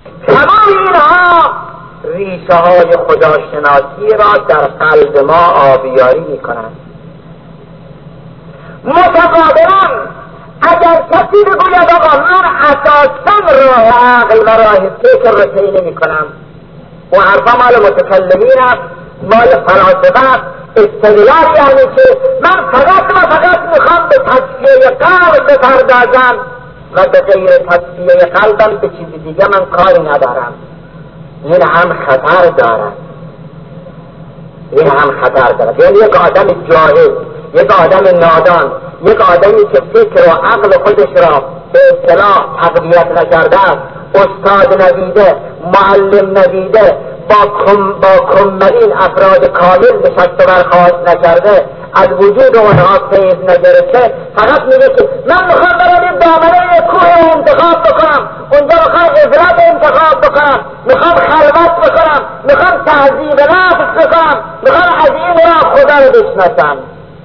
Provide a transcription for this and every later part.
تمام اینها ریشه های خداشناسی را در قلب ما آبیاری می کنند. متقابلا اگر کسی بگوید آقا من اساسا راه عقل و راه فکر را طی نمی کنم، و حرفا مال متکلمین است، مال فلاسفه است، استدلال یعنی که من فقط میخوام به تصفیه قلب بپردازم و به غیر تصفیه قلبم به چیز دیگه من کاری ندارم. این هم خطر دارد، یعنی یک آدم جاهل، یک آدم نادان، یک آدمی که فکر و عقل خودش را به اصطلاح تقویت نکرده است، استاد ندیده، معلم ندیده، با کمرین افراد کامل نشست و برخاست نکرده، از وجود اونها فیض نگرفته، فقط میگه که من میخوام برم این دامنه کوه انتخاب بکنم، اونجا میخوام عزلت انتخاب بکنم، میخوام خلوت بکنم، میخوام تهذیب نفس بکنم، میخوام از این را خدا رو بشناسم.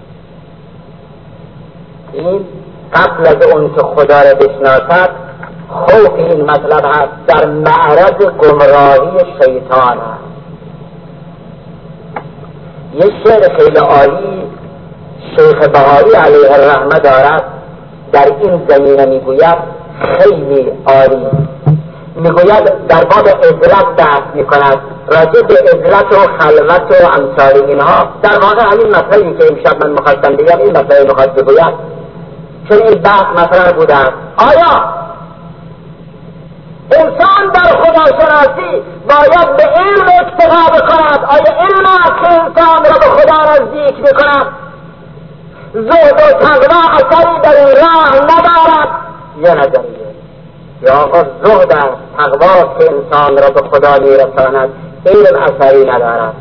این قبل از اون که خدا رو بشناسد خوف این مطلب هست، در معرض گمراهی شیطان هست. یه شعر خیلی عالی شیخ بهاری علیه الرحمه دارد، در این زمینه میگوید خیلی عالی، میگوید در باب عزلت بحث میکند، راجع به عزلت و خلوت و امثال اینها. در واقع همین مطلبی که امشب من مخواستم بگم این مطلبی میخواد بگوید، چون این بحث مطرح بوده است. آیا انسان در خداشناسی باید به علم اکتفا بکند؟ آیا علم است که انسان را به خدا نزدیک میکند؟ زهد و تقوا اثری در این راه ندارد؟ یا نظریه یا آقا زهد است، تقوا که انسان را به خدا میرساند، علم اثری ندارد.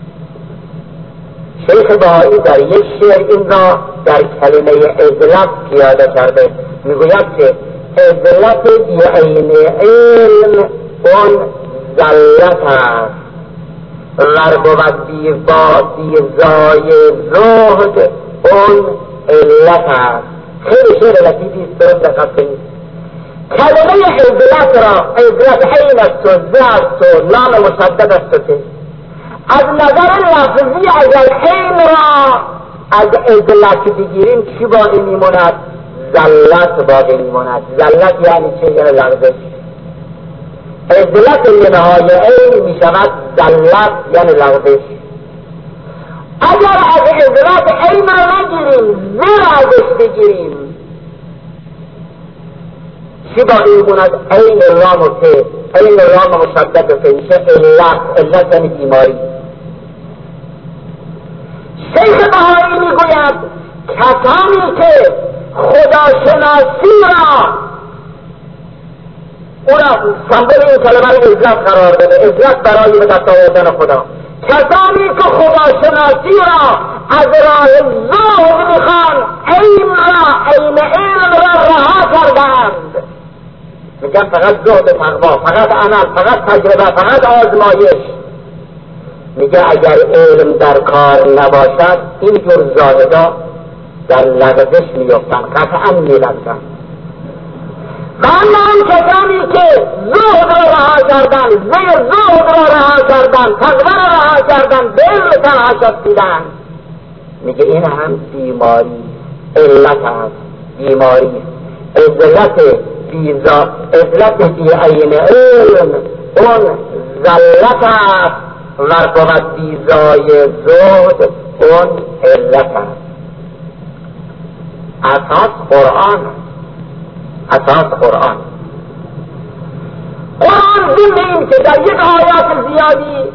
شیخ بهایی در یک شعر این را در کلمه عزلت پیاده کرده، میگوید که عزلت بعین علم اون ذلت است، ور بود بیزای زهد اون علت است. خیلی شعر لطیفی است، درست دقت کنید. کلمه عزلت را، عزلت عین است و ز است و لام مشدد است، از نظر لفظی اگر عین را از عزلت بگیریم چی باقی میموند؟ ذلت باقی میموند. ذلت یعنی چه؟ یعنی لغزش. عزلت لنهای عین میشود ذلت یعنی لغزش. اگر از عزلت عین را نگیریم، زیر ازش بگیریم، چی باقی میموند؟ عین رام و ته، عین رام مشدد و ته میشه علت. علت یعنی بیماری. شیخ بهایی میگوید کسانی که خداشناسی را او را سمبل این کلمه رو عزت قرار داده، عزت برای به دست آوردن خدا، کسانی که خداشناسی را از راه زهد میخوان، علم را، علم را رها کردند، میگن فقط زهد و تقوا، فقط عمل، فقط تجربه، فقط آزمایش. میگه اگر علم در کار نباشد اینجور زاهدا در لغزش میفتن، قطعا میلغزن. و اما اون کسانی که زهد را رها کردن، زهد را رها کردن، تقوا را رها کردن، دل تنها شدیدن، میگه این هم بیماری، علت هست، بیماری. عزلت بی عین علم اون ذلت هست، ورقوت بیزای زهد اون علت هست. اساس قرآن، اساس قرآن ضمن این که در یک آیات زیادی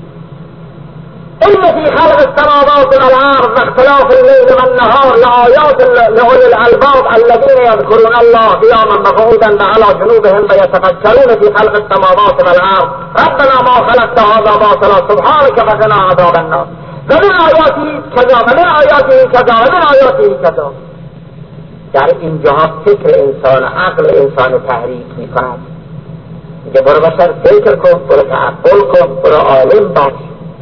إن في خلق السماوات والأرض واختلاف الليل والنهار لآيات لأولي الألباب الذين يذكرون الله قياما وقعودا وعلى جنوبهم ويتفكرون في خلق السماوات والأرض ربنا ما خلقت هذا باطلا سبحانك فقنا عذاب النار ومن آياته كذا ومن آياته كذا ومن آياته كذا. در اینجاها فکر انسان، عقل انسان تحریک میکند، میگه برو بشر فکر کن، برو تعقل کن، برو عالم باش.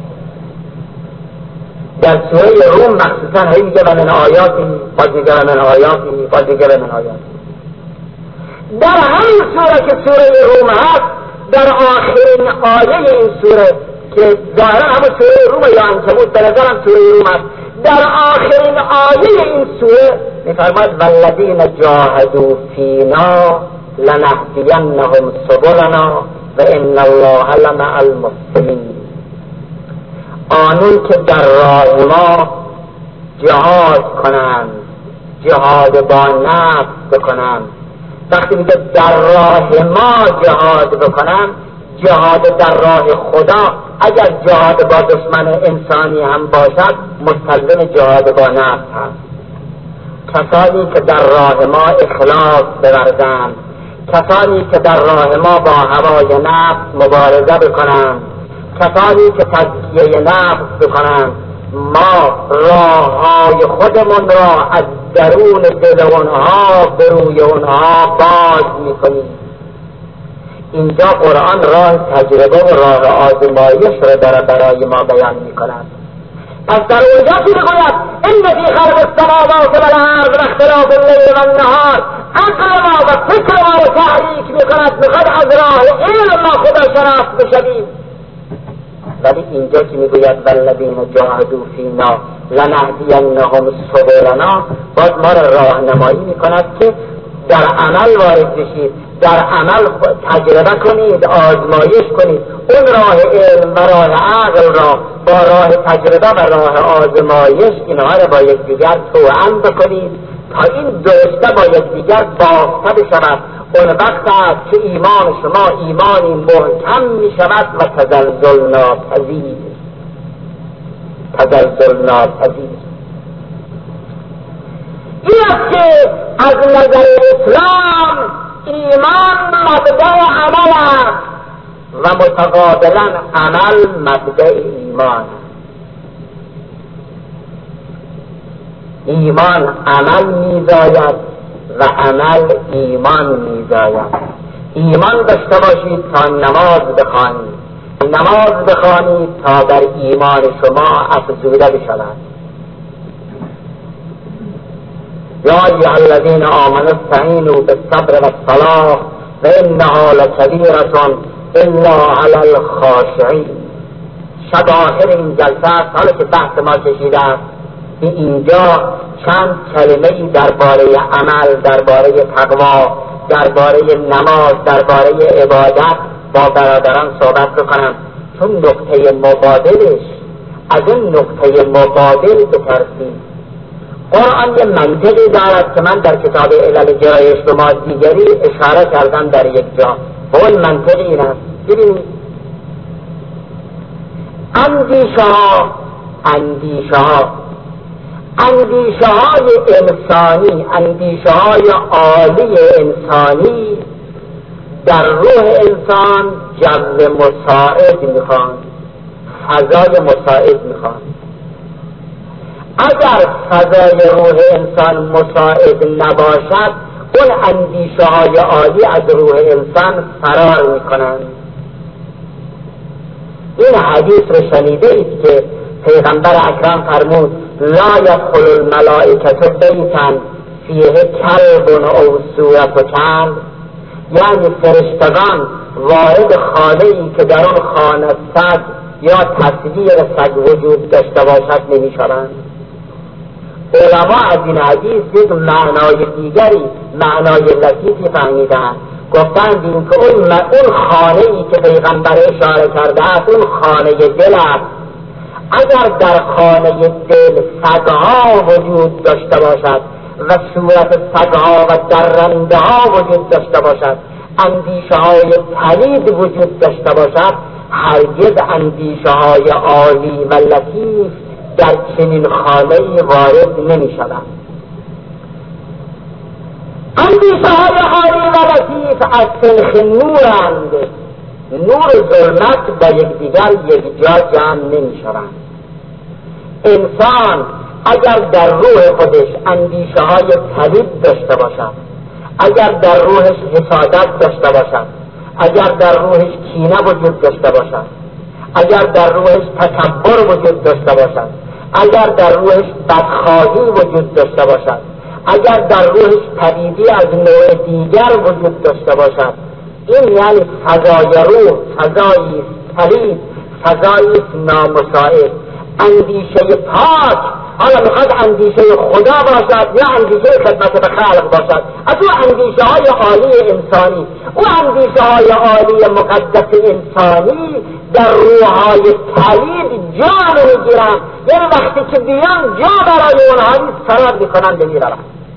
در سوره روم مخصوصا هی میگه و من آیاتی، باز میگه و من آیاتی، باز میگه و من آیاتی. در همین سوره که سوره روم هست در آخرین آیه این سوره که ظاهرا همون سوره روم یا عنکبوت، به نظرم سوره روم است، در آخرین آیه این سوره میفرماید والذین جاهدوا فینا لنهدینهم سبلنا و ان الله لمع المحسنین. آنون که در راه ما جهاد کنند، جهاد با نفس بکنند. وقتی میگه در راه ما جهاد بکنند، جهاد در راه خدا اگر جهاد با دشمن انسانی هم باشد مستلزم جهاد با نفس هست. کسانی که در راه ما اخلاص بورزند، کسانی که در راه ما با هوای نفس مبارزه بکنند، کسانی که تزکیه نفس بکنند، ما راههای خودمون را از درون دل اونها به روی اونها باز میکنیم. اینجا قرآن راه تجربه و راه آزمایش را برای ما بیان میکند. پس در اونجا چی میگوید؟ ان فی خلق السماوات والارض و اختلاف اللیل والنهار، عقل ما و فکر ما را تحریک میکند، میخواد از راه علم ما خدا شناس بشویم. ولی اینجا که میگوید والذین جاهدوا فینا لنهدینهم سبلنا، باز ما را راهنمایی میکند که در عمل وارد بشید، در عمل تجربه کنید، آزمایش کنید. اون راه علم و راه عقل را با راه تجربه و راه آزمایش اینها را با یکدیگر توأم بکنید تا این دوسته با یکدیگر بافته بشود. اون وقت است که ایمان شما ایمانی محکم می شود و تزلزل ناپذیر. این است که از نظر اسلام ایمان مبدأ عمل است و متقابلا عمل مبدأ ایمان. ایمان عمل می‌زاید و عمل ایمان می‌زاید. ایمان داشته باشید تا نماز بخوانید، نماز بخوانید تا در ایمان شما افزوده بشود. یا ایها الذین آمنوا استعینوا بالصبر والصلاة فانها لکبیرة الا علی الخاشعین. شب آخر این جلسه است، حالا که بحث ما کشیده است، اینجا چند کلمه‌ای درباره عمل، درباره تقوا، درباره نماز، درباره عبادت با برادران صحبت بکنم، چون نقطه مقابلش از اون نقطه مقابل بترسید. قرآن یه منطقی دارد که من در کتاب علل جای اجتماع دیگری اشاره کردم در یک جا. اون منطق این است، ببینید اندیشه های انسانی، اندیشه های عالی انسانی در روح انسان جو مساعد میخوان، فضای مساعد میخوان. اگر فضای روح انسان مساعد نباشد، اون اندیشه های عالی از روح انسان فرار میکنند. این حدیث رو شنیده اید که پیغمبر اکرم فرمود لا يدخل الملائکة بیتا فیه کلب او صورت کلب، یعنی فرشتگان وارد خانه‌ای که در آن خانه سگ یا تصویر سگ وجود داشته باشد نمی‌شوند. علما از این حدیث یک معنای دیگری، معنای لطیفی فهمیدند. گفتند این که اون خانه‌ای که پیغمبر اشاره کرده است اون خانه دل است. اگر در خانه دل سگها وجود داشته باشد و صورت سگها و درنده ها وجود داشته باشد، اندیشه های پلید وجود داشته باشد، هرگز اندیشه های عالی و لطیف در چنین خانه‌ای وارد نمی شود. اندیشه های عالی و لطیف از سلخ نورند، نور ظلمت با یکدیگر یک جا جمع نمی شوند. انسان اگر در روح خودش اندیشه های پلید داشته باشد، اگر در روحش حسادت داشته باشد، اگر در روحش کینه وجود داشته باشد، اگر در روحش تکبر وجود داشته باشد، اگر در روحش بدخواهی وجود داشته باشد، اگر در روحش پلیدی از نوع دیگر وجود داشته باشد، این یعنی فضای روح فضایی پلید، فضایی نامساعد. اندیشه پاک حالا میخواد اندیشه خدا باشد یا اندیشه خدمت به خلق باشد، از او اندیشه های عالی انسانی، او اندیشه های عالی مقدس انسانی در روحهای پلید جان میگیرن، یعنی وقتی که بیان جا برای اونها فرار میکنند و میروند.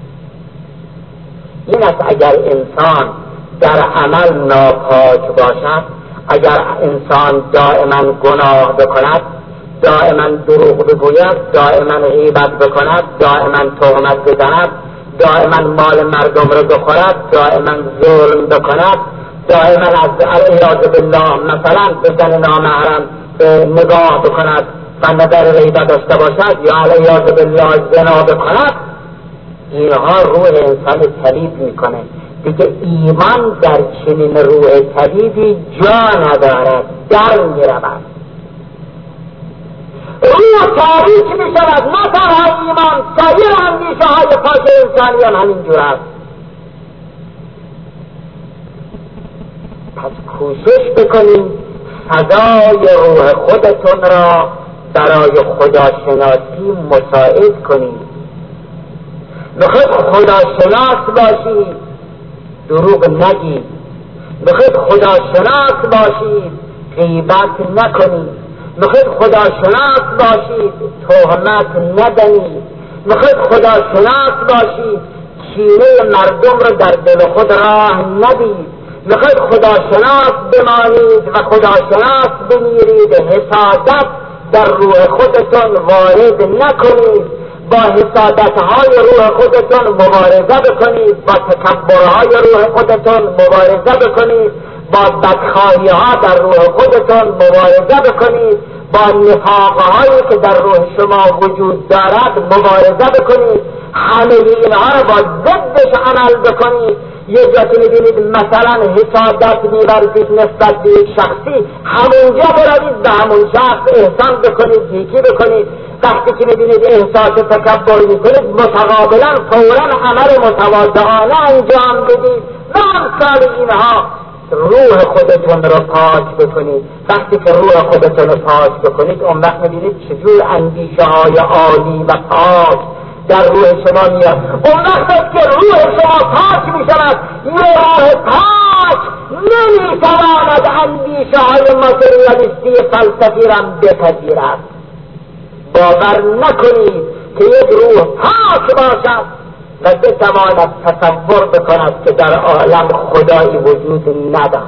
این است اگر انسان در عمل ناپاک باشد، اگر انسان دائما گناه بکند، دائما دروغ بگوید، دائما غیبت بکند، دائما تهمت بزند، دائما مال مردم را بخورد، دائما ظلم بکند، دائما از العیاذ بالله مثلا به زن نامحرم نگاه بکند و نظر غیبت داشته باشد یا العیاذ بالله زنا بکند، اینها روح انسان پلید میکنه. دیگه ایمان در چنین روح پلیدی جا ندارد، در میرود، روح تاریک می شود. نه تنها ایمان، سایر اندیشه های پاک انسانی هم همین جور است. پس کوشش بکنید فضای روح خودتون را برای خداشناسی مساعد کنید. میخواید خداشناس باشید، دروغ نگید. میخواید خداشناس باشید، غیبت نکنید. میخواید خداشناس باشید، تهمت ندنید. میخواید خداشناس باشید، کینه مردم را در دل خود راه ندید. میخواید خداشناس بمانید و خداشناس بمیرید، حسادت در روح خودتون وارد نکنید. با حسادتهای روح خودتون مبارزه بکنید، با تکبرهای روح خودتون مبارزه بکنید، با بدخواهی‌ها در روح خودتون مبارزه بکنید، با نفاقهایی که در روح شما وجود دارد مبارزه بکنید. همه اینها را با ضدش عمل بکنید. یه جا که می‌بینید مثلا حسادت می‌ورزید نسبت به یک شخصی، همونجا بروید به همون شخص احسان بکنید، نیکی بکنید. وقتی که می‌بینید احساس تکبر می‌کنید، متقابلا فوراً عمل متواضعانه انجام بدید و امثال اینها. روح خودتون رو پاک بکنید. وقتی که روح خودتون رو پاک بکنید، اون وقت می‌بینید چجور اندیشه های عالی و پاک در روح شما میاد. اون وقت که روح شما پاک میشود، یه روح پاک نمیتواند اندیشه های ماتریالیستی فلسفی را بپذیرد. باور نکنید که یک روح پاک باشد و بتواند تصور بکند که در عالم خدایی وجود ندارد.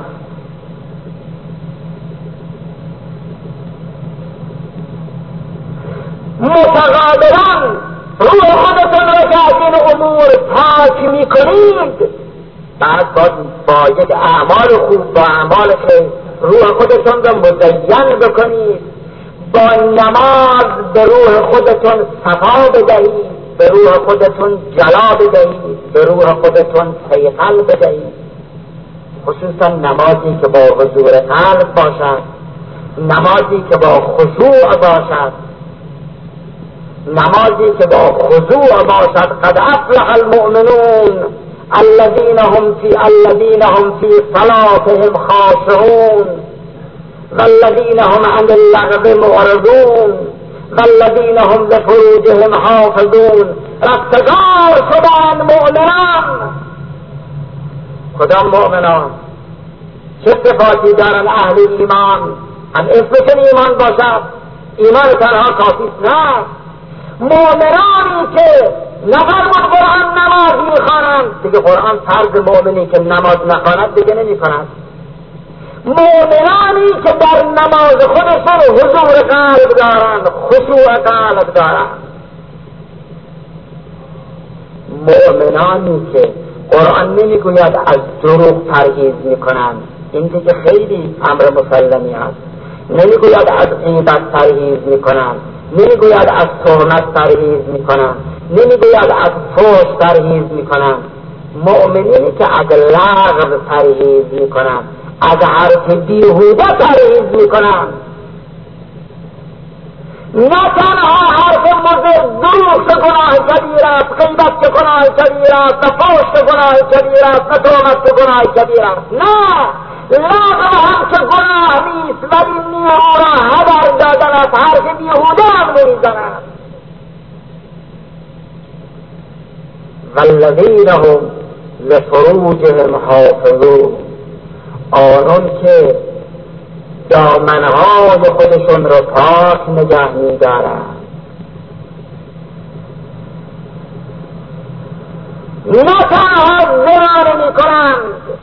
متقابلا روح خودتون را که از این امور پاک میکنید، بعد با یک اعمال خوب، با اعمال خیر روح خودتون را مزین بکنید. با نماز به روح خودتون صفا بدهید، به روح خودتون جلا بدهید، به روح خودتون صیقل بدهید. خصوصا نمازی که با حضور قلب باشد، نمازی که با خضوع باشد، نمازی که با خضوع باشد. قد افلح المؤمنون الذين هم في صلاتهم خاشعون والذين هم عن اللغو معرضون والذين هم لفروجهم حافظون. رفتگار شدن مؤمنان. کدام مؤمنان؟ چه صفاتی دارن اهل ایمان؟ هم اسمشون ایمان باشد. ایمان تنها کافی نه. مؤمنانی که نفرمود قرآن نماز میخوانند، دیگه قرآن فرض مؤمنی که نماز نخواند دیگه نمیکند. مؤمنانی که در نماز خودشون حضور قلب دارند، خشوع قلب دارند. مؤمنانی که قرآن نمیگوید از دروغ پرهیز میکنند، این دیگه خیلی امر مسلمی است. نمیگوید از غیبت پرهیز میکنند، نمیگوید از تهمت پرهیز میکنند، نمیگوید از فحش پرهیز میکنند. مؤمنینی که از لغو پرهیز میکنند، از حرف بیهوده پرهیز میکنند. نه تنها حرف مضر دروغ گناه کبیر است، غیبت که گناه کبیر است، نه فحش گناه کبیر است، نه تهمت گناه کبیر است. نه، لغو هم که گناه نیست، ولی نیرو را هدر دادن است، حرف بیهوده هم نمیزنند. والذین هم لفروجهم حافظون، آنان که دامنهای خودشون رو پاک نگه می‌دارند، نه تنها زنا نمی‌کنند،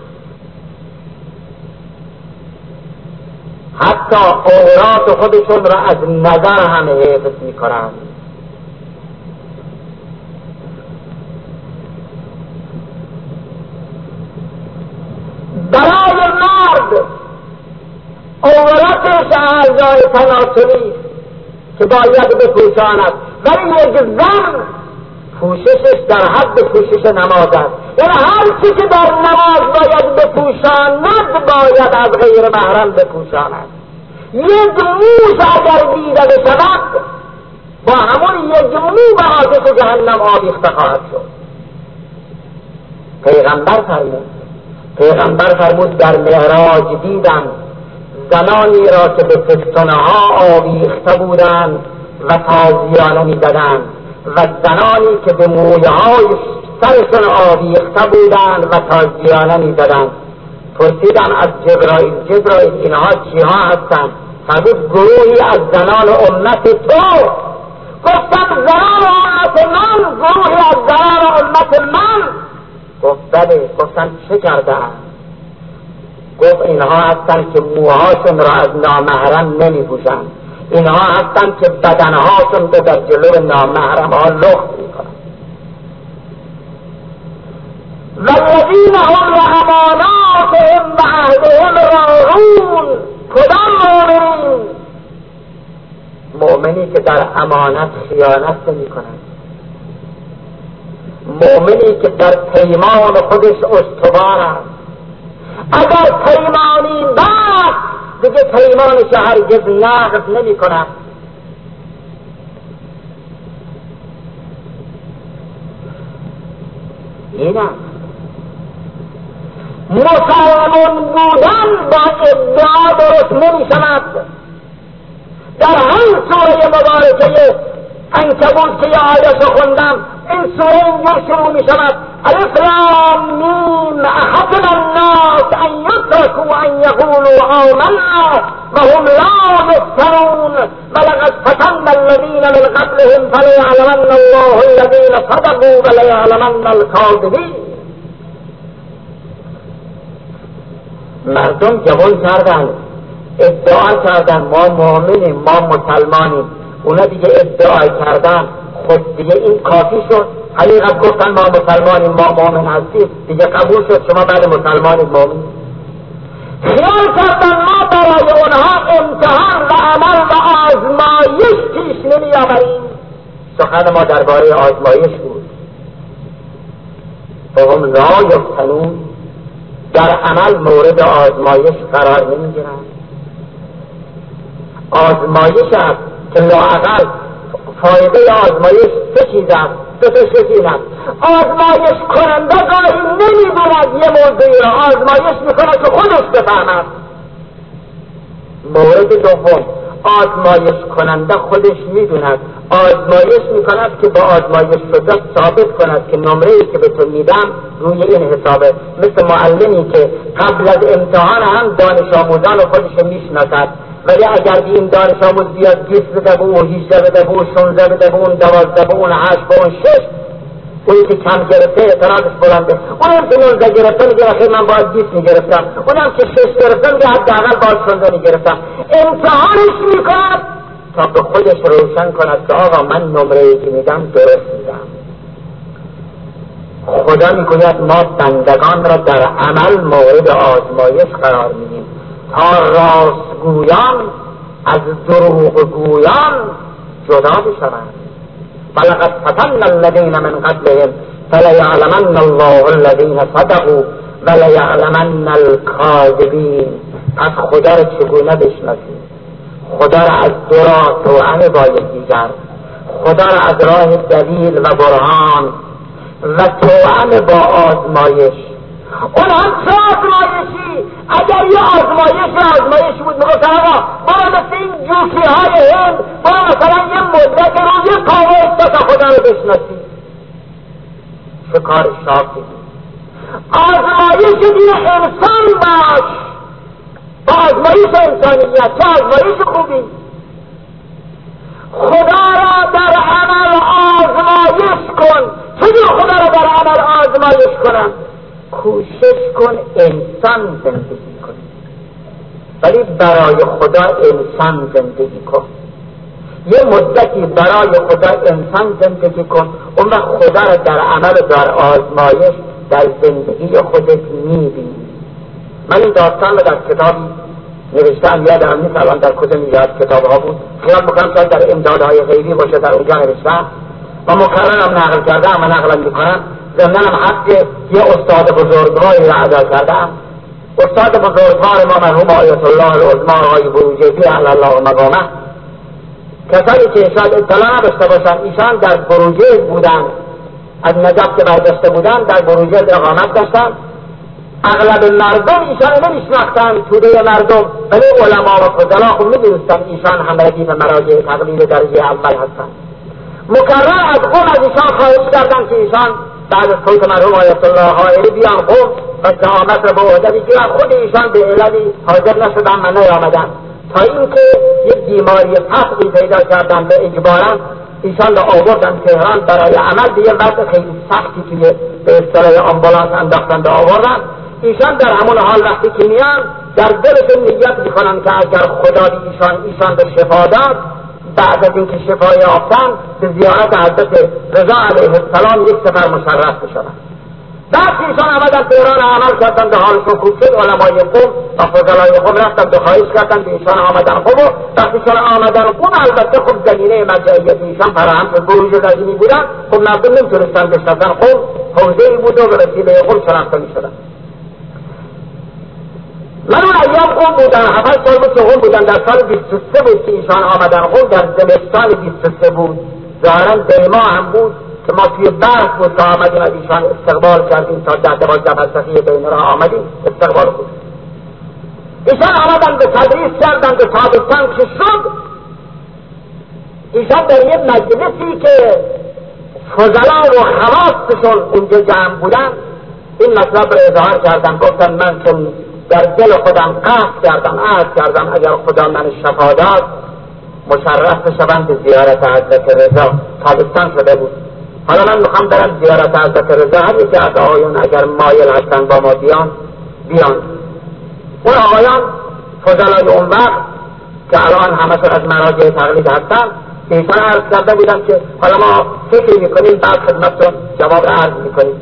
حتی عورات خودشون را از نظر هم حفظ می‌کنند. برای مرد عورتش اعضای تناسلی که باید بپوشاند، ولی یک زن پوششش در حد پوشش نماز است. یعنی هر چی که در نماز باید بپوشاند باید از غیر محرم بپوشاند. یک موش اگر دیده شود با همون یک مو به آتش جهنم آویخته خواهد شد. پیغمبر فرمود در معراج دیدم زنانی را که به پستانها آویخته بودند و تازیانه می‌زدند و زنانی که به مویهای سرشون آویخته بودند و تازیانه می‌زدند. پرسیدم از جبرائیل اینها چیها هستند؟ فرمود گروهی از زنان امت تو. گفتم زنان امت من؟ گروهی از زنان امت من؟ گفت بله. گفتم چه کردند؟ گفت اینها هستند که موهاشون را از نامحرم نمی پوشند، اینها هستند که بدنهاشون رو در جلو نامحرم ها لخت می کنند. والذین هم لاماناتهم و عهدهم راعون. کدام مؤمنین؟ مؤمنی که در امانت خیانت نمی کنند، مؤمنی که در پیمان خودش استوار است. اگر پیمانی بست دیگه پیمانش هرگز نقض نمی کنند. این است مسلمان بودن با ادعا درست نمی شود. در هر سوره مبارکه عنکبوت که آیه‌اش خوندم، این سوره اینجا شروع می شود: الف لام میم احسب الناس ان یترکوا ان یقولوا آمنا وهم لا یفتنون ولقد فتنا الذین من قبلهم فلیعلمن الله الذین صدقوا ولیعلمن الکاذبین. مردم جوان کردن، ادعا کردن ما مؤمنیم، ما مسلمانیم. اونا دیگه ادعا کردن، خود دیگه این کافی شد. حقیقت گفتن ما مسلمانیم، ما مؤمن هستیم، دیگه قبول شد شما بعد مسلمانید مؤمن. خیال کردن ما برای اونها امتحان و عمل و آزمایش پیش نمی آوریم. سخن ما درباره آزمایش بود. فهم لا یفتنون، در عمل مورد آزمایش قرار نمی گیرند. آزمایش است که لااقل فایده آزمایش سه چیز است، سه چیز است. آزمایش کننده گاهی نمیدوند یه موضوعی را، آزمایش میکنه که خودش بفهمد. مورد دوم، آزمایش کننده خودش میدوند، آزمایش میکند که با آزمایش شده ثابت کند که نمره‌ای که به تو میدم روی این حسابه. مثل معلمی که قبل از امتحان هم دانش آموزان خودش میشناسد، ولی اگر این دانش آموز بیاد 20 بده به اون، 18 بده به اون، 16 بده به اون، 12 به اون، 8 به اون، 6، اونی که کم گرفته اعتراضش بلنده. اونم که 19 گرفته میگه خیلی من باید 20 میگرفتم، اونم که 6 گرفته میگه حداقل باید 16 میگرفتم. امتحانش میکند تا به خودش روشن کند که آقا من نمره‌ای که میدم درست میدم. خدا میگوید ما بندگان را در عمل مورد آزمایش قرار میدیم تا راستگویان از دروغگویان جدا بشوند. ولقد فتنا الذین من قبلهم فلیعلمن الله الذین صدقوا ولیعلمن الکاذبین. پس خدا را چگونه بشناسیم؟ خدا را از دو راه توأم با یکدیگر، خدا را از راه دلیل و برهان و توأم با آزمایش. اون هم چه آزمایشی؟ اگر یه آزمایش بود میگفت آقا برو مثل این جوکی های هند برو مثلا یه مدت رو یه پاوه تا خدا رو بشناسی، چه کار شاکی. آزمایش دین انسان باش، با آزمایش انسانیت، چه آزمایش خوبی. خدا را در عمل آزمایش کن. چجور خدا را در عمل آزمایش کنم؟ کوشش کن انسان زندگی کن، ولی برای خدا انسان زندگی کن. یه مدتی برای خدا انسان زندگی کن، اون وقت خدا را در عمل در آزمایش در زندگی خودت میبینی. من این داستان رو در کتابی نوشتم، یادم نیست الان در کجا میاد کتاب ها بود، خیال میکنم شاید در امدادهای غیبی باشه، در اونجا نوشتم و مکررم نقل کردم و نقلم میکنم. ضمناً حق یه استاد بزرگواری را ادا کردم. استاد بزرگوار ما مرحوم آیت الله العظمی آقای بروجردی علی الله مقامه، کسانی که شاید اطلاع نداشته باشن، ایشان در بروجرد بودن، از نجف که برگشته بودن در بروجرد اقامت داشتن. اغلب مردم ایشان نمیشناختن، توده مردم، ولی علما و فضلا خب میدونستن ایشان هم ردیف مراجع تقلیل درجه اول هستن. مکرر از قوم از ایشان خواهش کردن که ایشان بعد از فوت مرحوم آیت الله حائری بیان قوم و زعامت را به عهده بگیرن. خود ایشان به عللی حاضر نشدن و نیامدن، تا اینکه یک بیماری قطعی پیدا کردن به اجبارا ایشان را آوردن تهران برای عمل. دیگه وقت خیلی سختی توی به اصطلاح آمبولانس انداختن و آوردن. ایشان در همون حال وقتی که میان در دلشون نیت میکنن که اگر خدا ایشان به شفا داد، بعد از اینکه شفا یافتن به زیارت حضرت رضا علیه السلام یک سفر مشرف بشن. بعد که ایشان آمدن تهران عمل کردن، به حالشون خوب شد، علمای قوم و فضلای قوم رفتن به خواهش کردن به ایشان آمدن خوب. و وقتی ایشان آمدن قوم البته خب زمینه مرجعیت ایشان فراهم شد، بروج رزمی بودن، خب مردم نمیتونستن بشناسن. قوم حوزه‌ای بود و به وسیله قوم شناخته میشدن. من اون ایام قوم بودن، 7 سال بود که قوم بودن. در سال 23 بود که ایشان آمدن قوم، در زمستان 23 بود، ظاهرا دیما هم بود که ما توی برف بود که آمدیم از ایشان استقبال کردیم، تا 10-12 فلسفی بین را آمدیم استقبال بود. ایشان آمدن به تدریس کردن، به تابستان که شد ایشان در یک مجلسی که فضلا و خواستشون اونجا جمع بودن این مطلب را اظهار کردن. گفتن من چون در دل خودم قصد کردم اگر خدا من شفا داد مشرف بشوم به زیارت حضرت رضا. تابستان شده بود. حالا من میخوام برم زیارت حضرت رضا. هر یکی از آقایون اگر مایل هستن با ما بیان. اون آقایان فضلای اون وقت که الان همشون از مراجع تقلید هستن که ایشان عرض کرده بودن که حالا ما فکر میکنیم بعد خدمتتون جواب عرض میکنیم.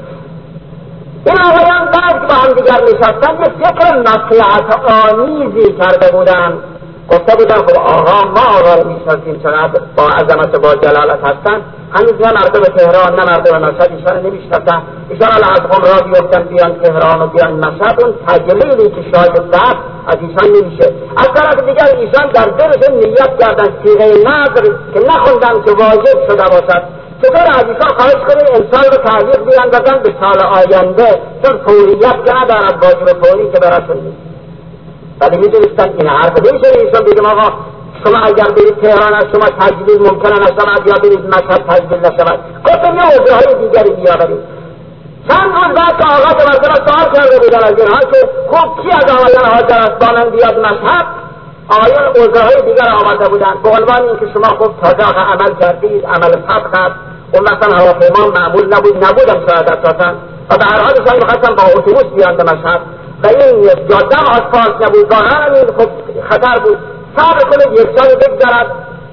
این آقایان بعد با هم دیگر نشستن یه فکر مصلحت آمیزی کرده بودن. گفته بودن خب آقا ما آقا رو میشناسیم چقدر با عظمت با جلالت هستن، هنوز نه مردم تهران نه مردم مشهد ایشان نمیشناسن. ایشان از قوم را بیفتن بیان تهران و بیان مشهد، اون تجلیلی که شاید بعد از ایشان نمیشه. از طرف دیگر ایشان در دلشون نیت کردن صیغه نذر که نخوندن که واجب شده باشد، چطور از ایشان خواهش کنیم انسان رو تعلیق بیاندازن به سال آینده، چون فوریت که ندارد واجب فوری که براشون نیست. ولی میدونستن این حرف نمیشه ایشان بگیم آقا شما اگر برید تهران از شما تجلیل ممکنه نشود یا برید مشهد تجلیل نشود. گفتم یه موضوع های دیگری بیاورید. چند روز بعد که آقا تبرزن سوال کرده بودن از اینها که خوب کی از آقایان حاضر است با من بیاد مشهد. آقایان موضوع های دیگر آمده بودن به عنوان اینکه شما خوب تازه عمل کردید، عمل صدق است، اون مثلا هواپیما معمول نبودم شاید اساسا و به هر حال شاید میخواستم با اتوبوس بیان به مشهد و این جاده آسفالت نبود، واقعا این خب خطر بود. صبر کنید یک سال بگذرد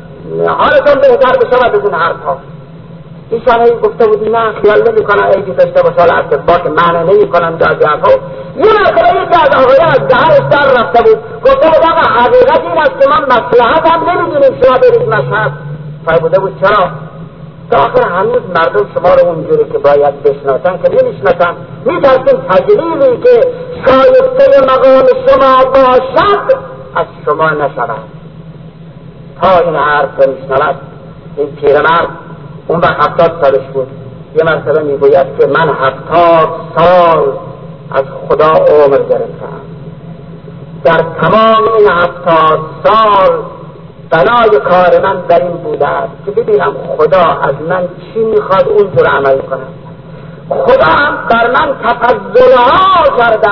حالتون بهتر بشود از این حرفها. ایشان هایی گفته بودی نه خیال نمی کنن ایدی داشته باشه، حالا اتفاق معنی نمی کنن جازی حرفها. یه مسئله یکی از آقایان از دهنش در رفته بود، گفته بود آقا حقیقت این است که من مصلحت هم نمیدونیم شما برید مشهد. فرموده بود چرا؟ تا آخر هنوز مردم شما رو اونجوری که باید بشناسن که نمیشناسن، میترسیم تجلیلی که شایسته مقام شما باشد از شما نشود. تا این حرف رو میشنود این پیرمرد، اون وقت 70 سالش بود، یه مرتبه میگوید که من 70 سال از خدا عمر گرفتم، در تمام این 70 سال بنای کار من در این بوده است که ببینم خدا از من چی میخواد اونجور عمل کنم. خدا هم بر من تفضلها کرده،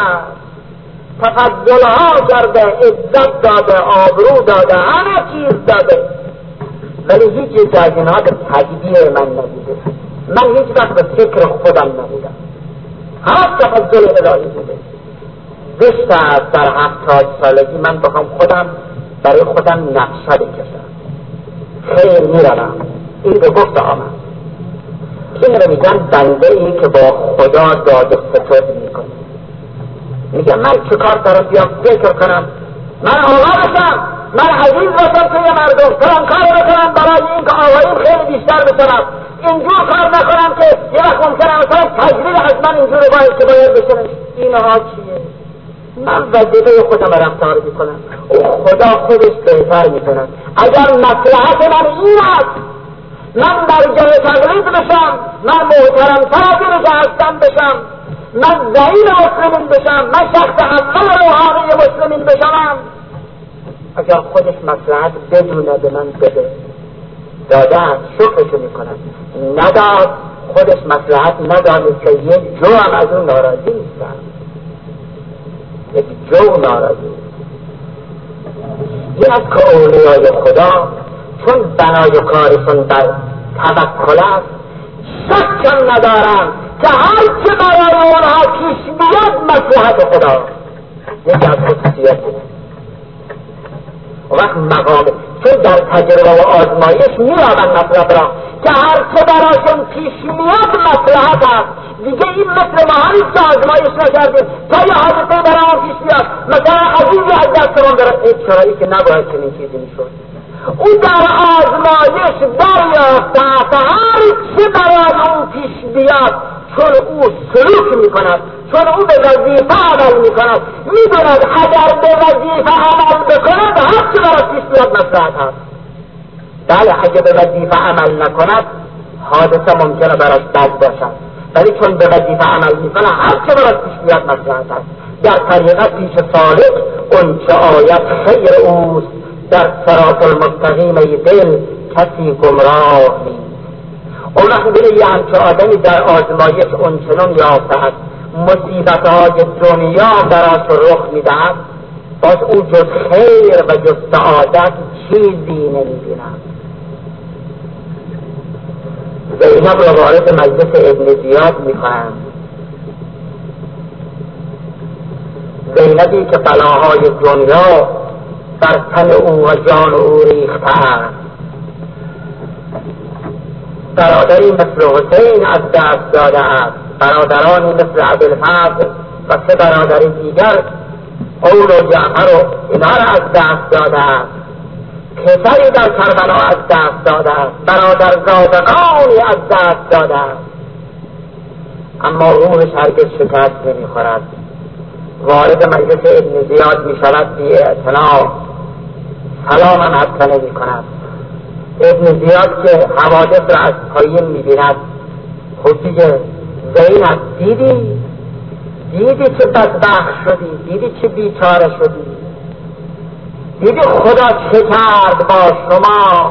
تفضلها کرده، عزت داده، آبرو داده، همه چیز داده، ولی هیچ چیز از اینها به تدبیر من نبوده. من هیچ وقت به فکر خودم نبودم، همه تفضل الهی بوده. زشت است در 70 سالگی من بخوام خودم برای خودم نقشه بکشم. خیر میروم، این به گفت آمد. این رو میگن بنده ای که با خدا داد و ستد میکنه. میگم من چه کار دارم بیام فکر کنم، من آقا بشم، من عزیز باشم توی مردم، فلان کار بکنم برای این که آقاییم خیلی بیشتر بشنم، اینجور کار نکنم که یه وقت ممکنه مثلا تجلیل از من اینجور باید که باید بشنم. اینها چیه؟ من وظیفه خودم رفتار میکنم، خدا خودش بهتر میکنم. اگر مصلحت من این است من در جای تقلید بشم، من محترمتر از این که هستم بشم، من زعیم مسلمین بشم، من شخص اول روحانی مسلمین بشم، اگر خودش مصلحت بدونه به من بده، داده شکرشو میکنم. نداد خودش مصلحت نداده که یک جو هم از اون ناراضی نیستم، یک جو ناراضی. این از که اولیای خدا چون بنای کارشون بر توکل است، شکم ندارم که هر چه برای اونها پیش بیاد مصلحت خدا. یکی از خصوصیت وقت مقامه، چون در تجربه و آزمایش می‌یابند مطلب را که هر چه براشون پیش میاد مصلحت است. دیگه این مثل ما هیچ که آزمایش نکردیم تا یه حادثه برای پیش بیاد، مثلا عزیزی از دستمان برای چرایی که نباید چنین چیزی میشد، او در آزمایش دریافت هر چه برای اون پیش بیاد، چون او سلوک میکند، چون او به وظیفه عمل میکند، میدوند اگر به وظیفه عمل بکند هر چه برای پیش بیاد مصلحت هست. بله اگر به وظیفه عمل نکند حادثه ممکنه براش بد باشد، ولی چون به وظیفه عمل میکنه هر چه براش پیش بیاد مصلحت هست. در طریقت پیش صالح اون چه آید خیر اوست، در صراط المستقیم ای دل کسی گمراه نیست. اون وقت بله یه همچه آدمی در آزمایش اونچنان یافته است مصیبتهای دنیا براش رخ میدهد، باز او جز خیر و جز سعادت چیزی نمیبیند. زینب را وارد مجلس ابن زیاد میکنند. زینبی که بلاهای دنیا در تن او و جان او ریخته است، برادری مثل حسین از دست داده است، برادرانی مثل ابوالفضل و 3 برادر دیگر اول و جعفر و اینا را از دست داده است، پسری در کربلا از دست داده است، برادرزادگانی از دست داده است، اما روحش هرگز شکست نمیخورد. وارد مجلس ابن زیاد میشود بی اعتنا، سلام هم حتی نمی کند. ابن زیاد که حوادث را از پایین میبیند خودیگه زینب دیدی چه بدبخت شدی، دیدی چه بیچاره شدی، دیدی خدا چه کرد با شما.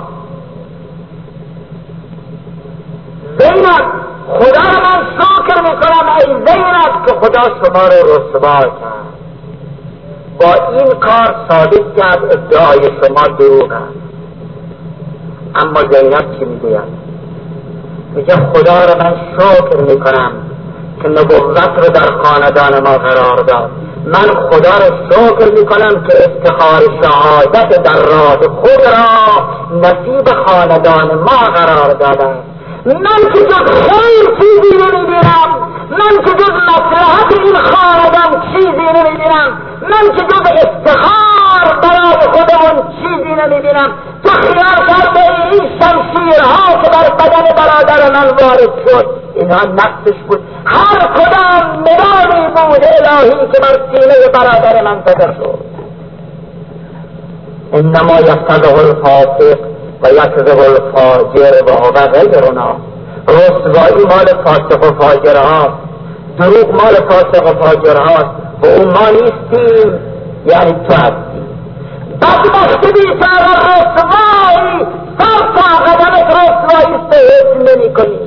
زینب خدا را من شکر میکنم ای زینب که خدا شما را رسوا کرد. با این کار ثابت کرد ادعای شما دروغ است. اما زینب چی میگوید؟ میگه خدا را من شکر میکنم که نبوت رو در خاندان ما قرار داد. من خدا را شکر میکنم که افتخار شهادت در راه خود را نصیب خاندان ما قرار دادم. من که جز خیر چیزی نمیبینم، من که جز مصلحت این خاندان چیزی نمیبینم، من که جز افتخار برای خودمون چیزی نمیبینم. تو خیال کرده این شمشیرها که بر بدن برادر من وارد شد اینها نقصش بود، هر کدام مداری بود الهی که بر سینه برادر من زده شد. انما یفتضح الفاسق و یکذب الفاجر و هو غیرنا. رسوایی مال فاسق و فاجر هاست، دروغ مال فاسق و فاجر هاست و اون ما نیستیم، یعنی تو هستی. بدبختی بیچاره رسوایی سر تا قدمت رسوایی است نمی کنی،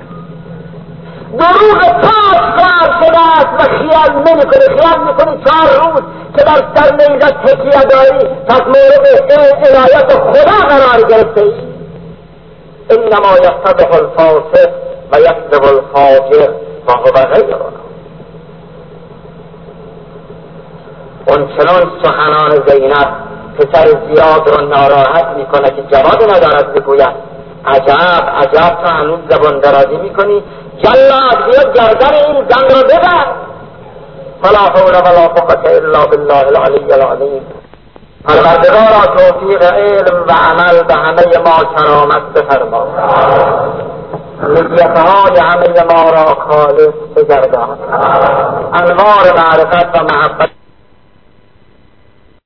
دروغ پاک کار شده است و خیال نمی کنی، خیال می کنی 4 روز که در سر نیزت تکیه داری پس مورد عنایت خدا قرار گرفته ای. انما یفتضح الفاسق و یکذب الفاجر و هو غیرنا. اونچنان سخنان زینب پسر زیاد رو ناراحت میکنه که جواب ندارد بگوید عجب عجب تا هنوز زبان درازی میکنی، جلاد بیا گردن این زن رو ببر. فلا حول ولا قوة الا بالله العلی العظیم. پروردگارا توفیق علم و عمل به همه ما کرامت بفرما، نیتهای همه ما را خالص بگردان، انوار معرفت و محبت